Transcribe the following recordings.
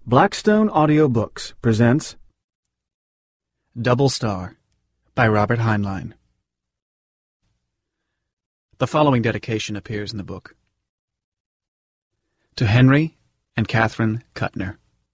Blackstone Audiobooks presents Double Star by Robert Heinlein. The following dedication appears in the book. To Henry and Catherine Kuttner.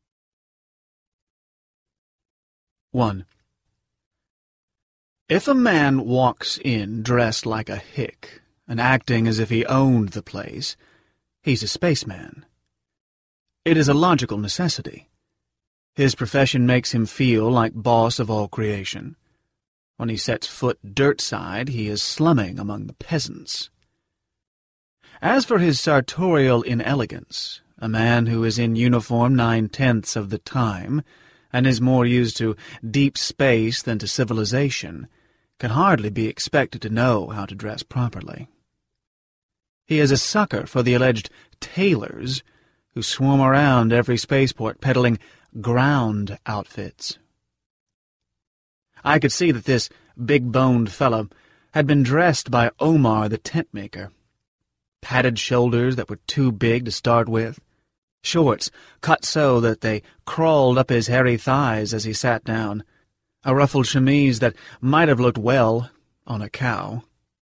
1. If a man walks in dressed like a hick and acting as if he owned the place, he's a spaceman. It is a logical necessity. His profession makes him feel like boss of all creation. When he sets foot dirt-side, he is slumming among the peasants. As for his sartorial inelegance, a man who is in uniform 9/10 of the time, and is more used to deep space than to civilization, can hardly be expected to know how to dress properly. He is a sucker for the alleged tailors who swarm around every spaceport peddling ground outfits. I could see that this big-boned fellow had been dressed by Omar the tent-maker. Padded shoulders that were too big to start with, shorts cut so that they crawled up his hairy thighs as he sat down, a ruffled chemise that might have looked well on a cow.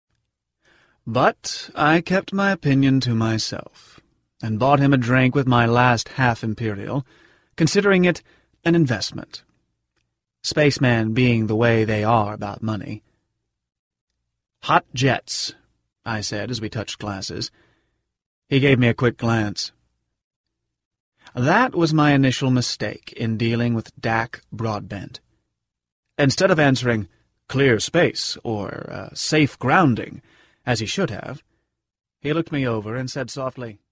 But I kept my opinion to myself, and bought him a drink with my last half-imperial, considering it an investment. Spacemen being the way they are about money. "Hot jets," I said as we touched glasses. He gave me a quick glance. That was my initial mistake in dealing with Dak Broadbent. Instead of answering, "Clear space," or "safe grounding," as he should have, he looked me over and said softly,